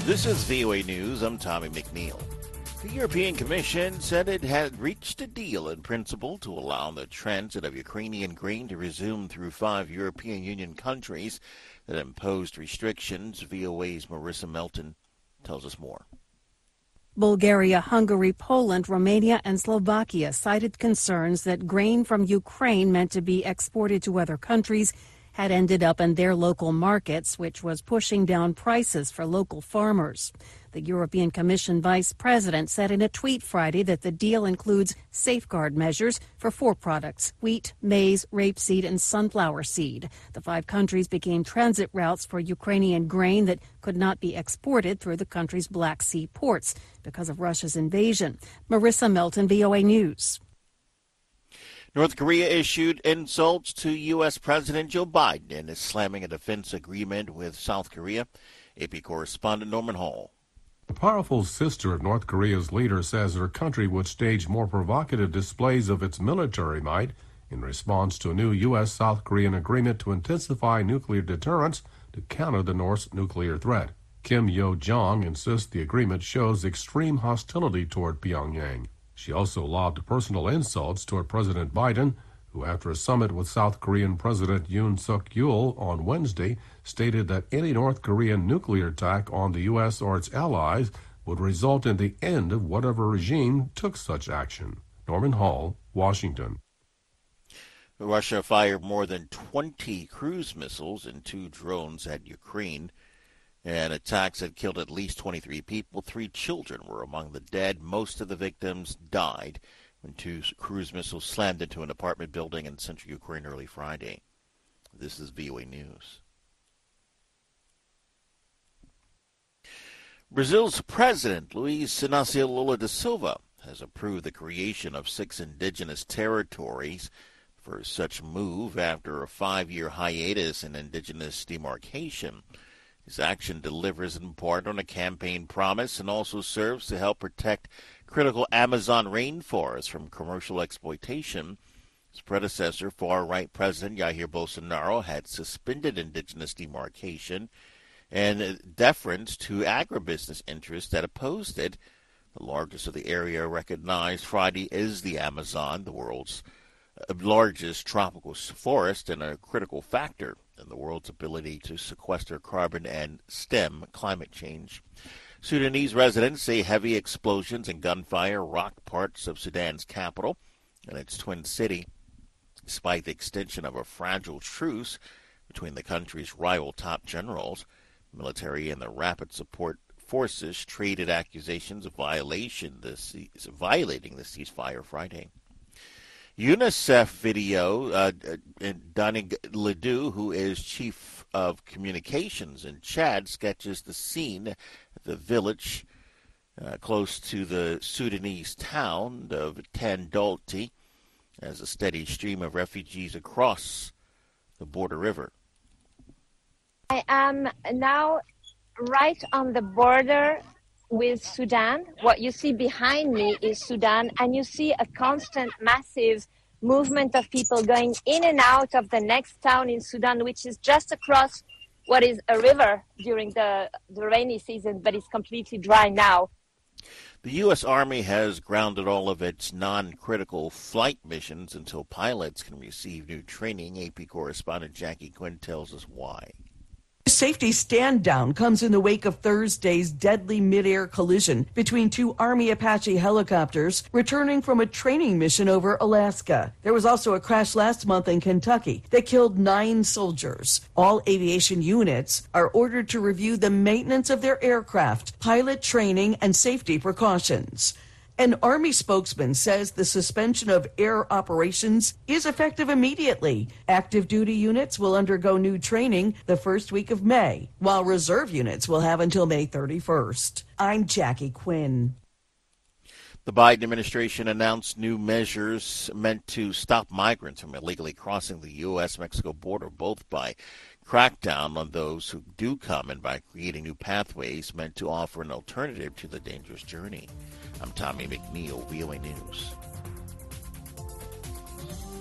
This is VOA News. I'm Tommy McNeil. The European Commission said it had reached a deal in principle to allow the transit of Ukrainian grain to resume through 5 European Union countries that imposed restrictions. VOA's Marissa Melton tells us more. Bulgaria, Hungary, Poland, Romania, and Slovakia cited concerns that grain from Ukraine meant to be exported to other countries had ended up in their local markets, which was pushing down prices for local farmers. The European Commission vice president said in a tweet Friday that the deal includes safeguard measures for 4 products: wheat, maize, rapeseed, and sunflower seed. The 5 countries became transit routes for Ukrainian grain that could not be exported through the country's Black Sea ports because of Russia's invasion. Marissa Melton, VOA News. North Korea issued insults to U.S. President Joe Biden and is slamming a defense agreement with South Korea. AP correspondent Norman Hall. The powerful sister of North Korea's leader says her country would stage more provocative displays of its military might in response to a new U.S.-South Korean agreement to intensify nuclear deterrence to counter the North's nuclear threat. Kim Yo-jong insists the agreement shows extreme hostility toward Pyongyang. She also lobbed personal insults toward President Biden, who after a summit with South Korean President Yoon Suk-yeol on Wednesday stated that any North Korean nuclear attack on the U.S. or its allies would result in the end of whatever regime took such action. Norman Hall, Washington. Russia fired more than 20 cruise missiles and 2 drones at Ukraine. And attacks had killed at least 23 people. 3 children were among the dead. Most of the victims died when 2 cruise missiles slammed into an apartment building in central Ukraine early Friday. This is VOA News. Brazil's president, Luiz Inácio Lula da Silva, has approved the creation of 6 indigenous territories. For such move after a 5-year hiatus in indigenous demarcation. His action delivers in part on a campaign promise and also serves to help protect critical Amazon rainforests from commercial exploitation. His predecessor, far-right President Jair Bolsonaro, had suspended indigenous demarcation and deference to agribusiness interests that opposed it. The largest of the area recognized Friday is the Amazon, the world's largest tropical forest and a critical factor in the world's ability to sequester carbon and stem climate change. Sudanese residents say heavy explosions and gunfire rocked parts of Sudan's capital and its twin city, despite the extension of a fragile truce between the country's rival top generals. Military and the Rapid Support Forces traded accusations of violating the ceasefire Friday. UNICEF video, Danig Ledoux, who is chief of communications in Chad, sketches the scene at the village close to the Sudanese town of Tandalti as a steady stream of refugees across the border river. I am now right on the border with Sudan. What you see behind me is Sudan, and you see a constant massive movement of people going in and out of the next town in Sudan, which is just across what is a river during the rainy season, but it's completely dry now. The U.S. Army has grounded all of its non-critical flight missions until pilots can receive new training. AP correspondent Jackie Quinn tells us why. Safety stand down comes in the wake of Thursday's deadly mid-air collision between 2 Army Apache helicopters returning from a training mission over Alaska. There was also a crash last month in Kentucky that killed 9 soldiers. All aviation units are ordered to review the maintenance of their aircraft, pilot training, and safety precautions. An Army spokesman says the suspension of air operations is effective immediately. Active duty units will undergo new training the first week of May, while reserve units will have until May 31st. I'm Jackie Quinn. The Biden administration announced new measures meant to stop migrants from illegally crossing the U.S.-Mexico border, both by crackdown on those who do come and by creating new pathways meant to offer an alternative to the dangerous journey. I'm Tommy McNeil, VOA News.